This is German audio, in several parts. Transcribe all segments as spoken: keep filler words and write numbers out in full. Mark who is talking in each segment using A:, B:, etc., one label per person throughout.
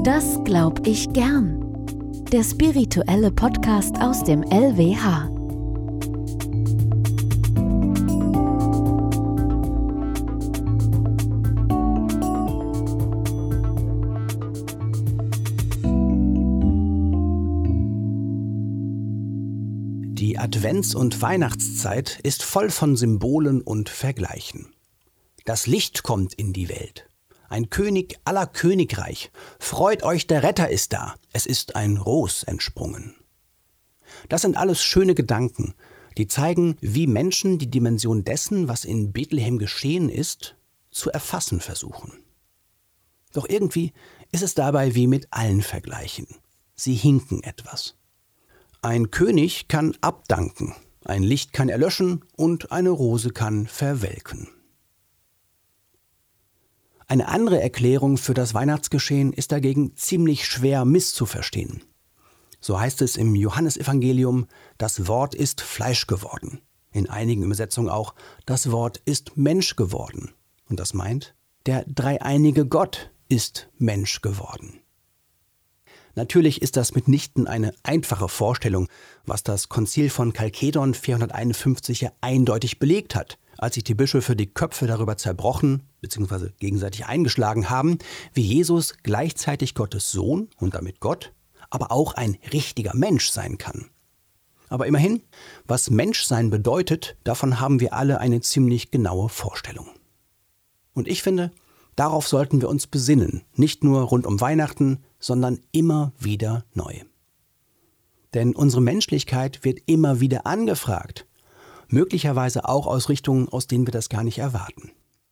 A: Das glaub ich gern. Der spirituelle Podcast aus dem L W H.
B: Die Advents- und Weihnachtszeit ist voll von Symbolen und Vergleichen. Das Licht kommt in die Welt. Ein König aller Königreich. Freut euch, der Retter ist da. Es ist ein Ros entsprungen. Das sind alles schöne Gedanken, die zeigen, wie Menschen die Dimension dessen, was in Bethlehem geschehen ist, zu erfassen versuchen. Doch irgendwie ist es dabei wie mit allen Vergleichen. Sie hinken etwas. Ein König kann abdanken, ein Licht kann erlöschen und eine Rose kann verwelken. Eine andere Erklärung für das Weihnachtsgeschehen ist dagegen ziemlich schwer misszuverstehen. So heißt es im Johannesevangelium, das Wort ist Fleisch geworden. In einigen Übersetzungen auch, das Wort ist Mensch geworden. Und das meint, der dreieinige Gott ist Mensch geworden. Natürlich ist das mitnichten eine einfache Vorstellung, was das Konzil von Chalkedon vierhunderteinundfünfzig ja eindeutig belegt hat, als sich die Bischöfe die Köpfe darüber zerbrochen bzw. gegenseitig eingeschlagen haben, wie Jesus gleichzeitig Gottes Sohn und damit Gott, aber auch ein richtiger Mensch sein kann. Aber immerhin, was Menschsein bedeutet, davon haben wir alle eine ziemlich genaue Vorstellung. Und ich finde, darauf sollten wir uns besinnen, nicht nur rund um Weihnachten, sondern immer wieder neu. Denn unsere Menschlichkeit wird immer wieder angefragt, möglicherweise auch aus Richtungen, aus denen wir das gar nicht erwarten.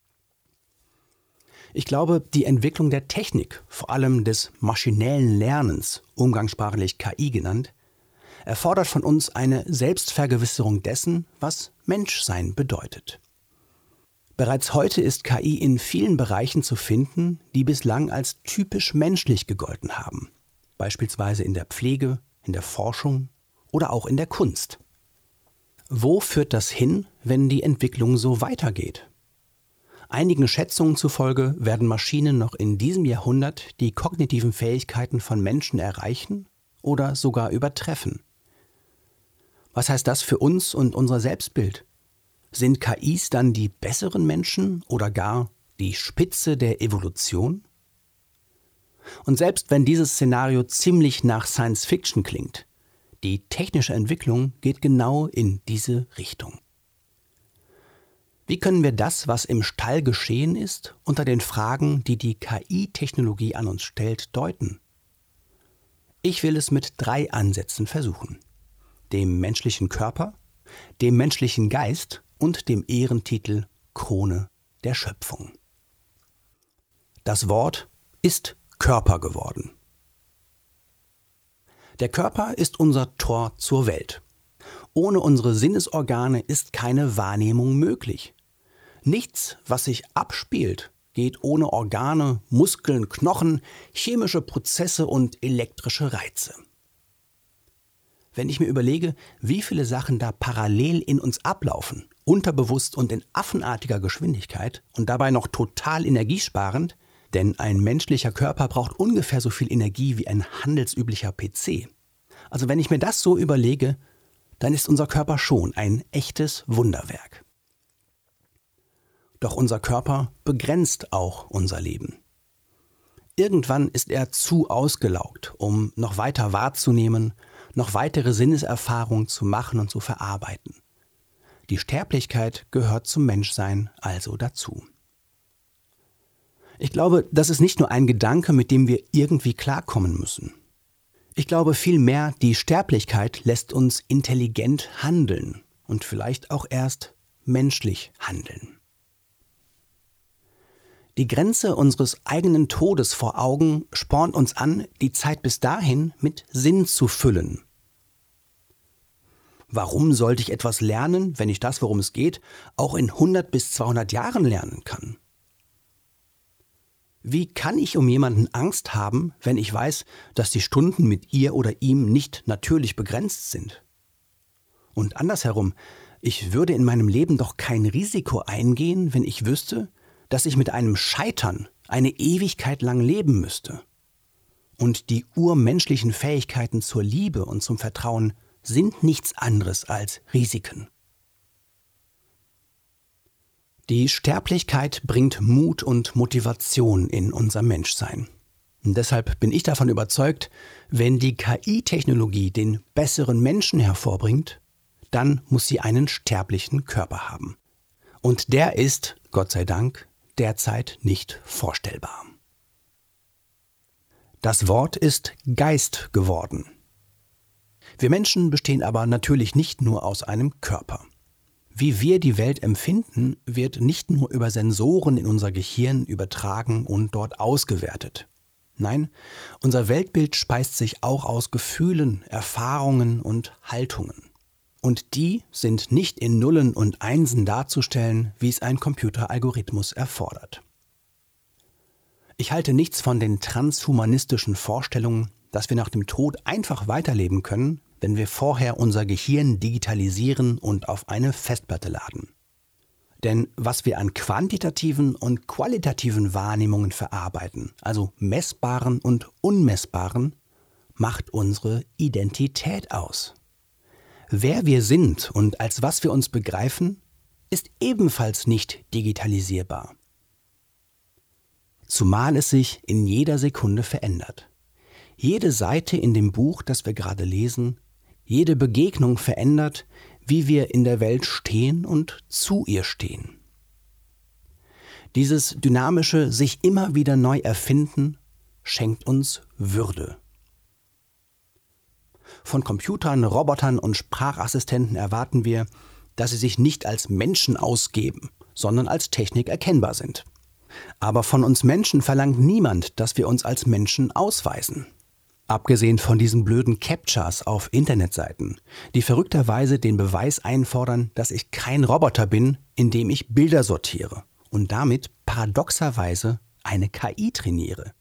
B: Ich glaube, die Entwicklung der Technik, vor allem des maschinellen Lernens, umgangssprachlich K I genannt, erfordert von uns eine Selbstvergewisserung dessen, was Menschsein bedeutet. Bereits heute ist K I in vielen Bereichen zu finden, die bislang als typisch menschlich gegolten haben, beispielsweise in der Pflege, in der Forschung oder auch in der Kunst. Wo führt das hin, wenn die Entwicklung so weitergeht? Einigen Schätzungen zufolge werden Maschinen noch in diesem Jahrhundert die kognitiven Fähigkeiten von Menschen erreichen oder sogar übertreffen. Was heißt das für uns und unser Selbstbild? Sind K Is dann die besseren Menschen oder gar die Spitze der Evolution? Und selbst wenn dieses Szenario ziemlich nach Science Fiction klingt, die technische Entwicklung geht genau in diese Richtung. Wie können wir das, was im Stall geschehen ist, unter den Fragen, die die K I-Technologie an uns stellt, deuten? Ich will es mit drei Ansätzen versuchen: dem menschlichen Körper, dem menschlichen Geist und dem Ehrentitel Krone der Schöpfung. Das Wort ist Körper geworden. Der Körper ist unser Tor zur Welt. Ohne unsere Sinnesorgane ist keine Wahrnehmung möglich. Nichts, was sich abspielt, geht ohne Organe, Muskeln, Knochen, chemische Prozesse und elektrische Reize. Wenn ich mir überlege, wie viele Sachen da parallel in uns ablaufen, unterbewusst und in affenartiger Geschwindigkeit und dabei noch total energiesparend, denn ein menschlicher Körper braucht ungefähr so viel Energie wie ein handelsüblicher P C. Also wenn ich mir das so überlege, dann ist unser Körper schon ein echtes Wunderwerk. Doch unser Körper begrenzt auch unser Leben. Irgendwann ist er zu ausgelaugt, um noch weiter wahrzunehmen, noch weitere Sinneserfahrungen zu machen und zu verarbeiten. Die Sterblichkeit gehört zum Menschsein also dazu. Ich glaube, das ist nicht nur ein Gedanke, mit dem wir irgendwie klarkommen müssen. Ich glaube vielmehr, die Sterblichkeit lässt uns intelligent handeln und vielleicht auch erst menschlich handeln. Die Grenze unseres eigenen Todes vor Augen spornt uns an, die Zeit bis dahin mit Sinn zu füllen. Warum sollte ich etwas lernen, wenn ich das, worum es geht, auch in hundert bis zweihundert Jahren lernen kann? Wie kann ich um jemanden Angst haben, wenn ich weiß, dass die Stunden mit ihr oder ihm nicht natürlich begrenzt sind? Und andersherum, ich würde in meinem Leben doch kein Risiko eingehen, wenn ich wüsste, dass ich mit einem Scheitern eine Ewigkeit lang leben müsste. und die urmenschlichen Fähigkeiten zur Liebe und zum Vertrauen sind nichts anderes als Risiken. Die Sterblichkeit bringt Mut und Motivation in unser Menschsein. Und deshalb bin ich davon überzeugt, wenn die K I-Technologie den besseren Menschen hervorbringt, dann muss sie einen sterblichen Körper haben. Und der ist, Gott sei Dank, derzeit nicht vorstellbar. Das Wort ist Geist geworden. Wir Menschen bestehen aber natürlich nicht nur aus einem Körper. Wie wir die Welt empfinden, wird nicht nur über Sensoren in unser Gehirn übertragen und dort ausgewertet. Nein, unser Weltbild speist sich auch aus Gefühlen, Erfahrungen und Haltungen. Und die sind nicht in Nullen und Einsen darzustellen, wie es ein Computeralgorithmus erfordert. Ich halte nichts von den transhumanistischen Vorstellungen, dass wir nach dem Tod einfach weiterleben können, wenn wir vorher unser Gehirn digitalisieren und auf eine Festplatte laden. Denn was wir an quantitativen und qualitativen Wahrnehmungen verarbeiten, also messbaren und unmessbaren, macht unsere Identität aus. Wer wir sind und als was wir uns begreifen, ist ebenfalls nicht digitalisierbar. Zumal es sich in jeder Sekunde verändert. Jede Seite in dem Buch, das wir gerade lesen, jede Begegnung verändert, wie wir in der Welt stehen und zu ihr stehen. Dieses dynamische sich immer wieder neu erfinden schenkt uns Würde. Von Computern, Robotern und Sprachassistenten erwarten wir, dass sie sich nicht als Menschen ausgeben, sondern als Technik erkennbar sind. Aber von uns Menschen verlangt niemand, dass wir uns als Menschen ausweisen. Abgesehen von diesen blöden Captchas auf Internetseiten, die verrückterweise den Beweis einfordern, dass ich kein Roboter bin, indem ich Bilder sortiere und damit paradoxerweise eine K I trainiere.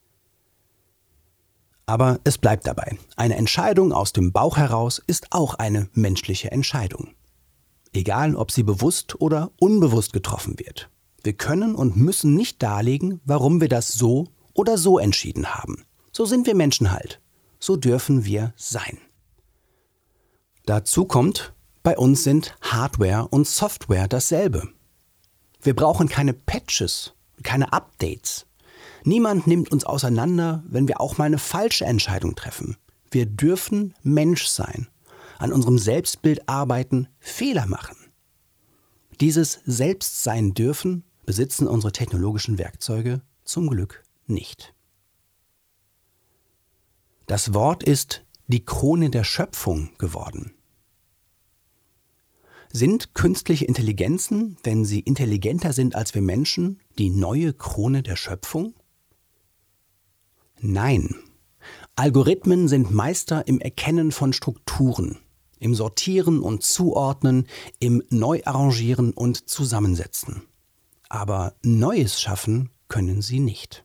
B: Aber es bleibt dabei. Eine Entscheidung aus dem Bauch heraus ist auch eine menschliche Entscheidung. Egal, ob sie bewusst oder unbewusst getroffen wird. Wir können und müssen nicht darlegen, warum wir das so oder so entschieden haben. So sind wir Menschen halt. So dürfen wir sein. Dazu kommt, bei uns sind Hardware und Software dasselbe. Wir brauchen keine Patches, keine Updates. Niemand nimmt uns auseinander, wenn wir auch mal eine falsche Entscheidung treffen. Wir dürfen Mensch sein, an unserem Selbstbild arbeiten, Fehler machen. Dieses Selbstsein dürfen besitzen unsere technologischen Werkzeuge zum Glück nicht. Das Wort ist die Krone der Schöpfung geworden. Sind künstliche Intelligenzen, wenn sie intelligenter sind als wir Menschen, die neue Krone der Schöpfung? Nein. Algorithmen sind Meister im Erkennen von Strukturen, im Sortieren und Zuordnen, im Neuarrangieren und Zusammensetzen. Aber Neues schaffen können sie nicht.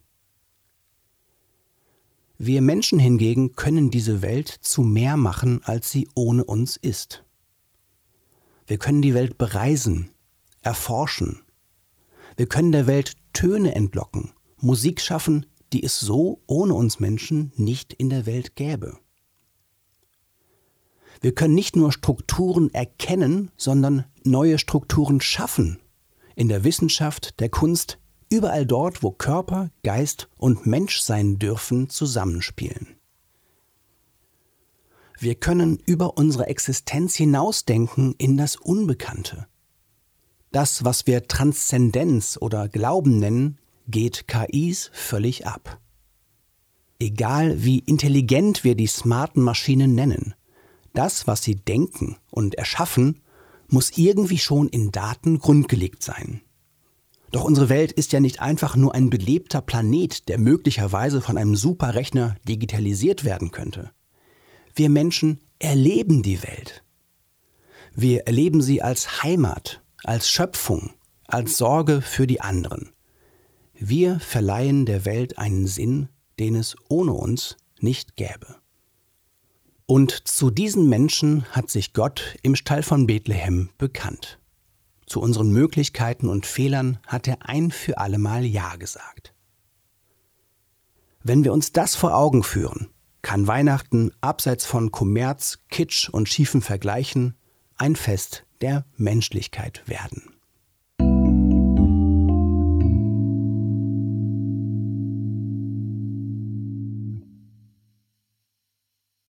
B: Wir Menschen hingegen können diese Welt zu mehr machen, als sie ohne uns ist. Wir können die Welt bereisen, erforschen. Wir können der Welt Töne entlocken, Musik schaffen, die es so ohne uns Menschen nicht in der Welt gäbe. Wir können nicht nur Strukturen erkennen, sondern neue Strukturen schaffen. In der Wissenschaft, der Kunst, überall dort, wo Körper, Geist und Menschsein dürfen, zusammenspielen. Wir können über unsere Existenz hinausdenken in das Unbekannte. Das, was wir Transzendenz oder Glauben nennen, geht K Is völlig ab. Egal wie intelligent wir die smarten Maschinen nennen, das, was sie denken und erschaffen, muss irgendwie schon in Daten grundgelegt sein. Doch unsere Welt ist ja nicht einfach nur ein belebter Planet, der möglicherweise von einem Superrechner digitalisiert werden könnte. Wir Menschen erleben die Welt. Wir erleben sie als Heimat, als Schöpfung, als Sorge für die anderen. Wir verleihen der Welt einen Sinn, den es ohne uns nicht gäbe. Und zu diesen Menschen hat sich Gott im Stall von Bethlehem bekannt. Zu unseren Möglichkeiten und Fehlern hat er ein für allemal Ja gesagt. Wenn wir uns das vor Augen führen, kann Weihnachten abseits von Kommerz, Kitsch und schiefen Vergleichen ein Fest der Menschlichkeit werden.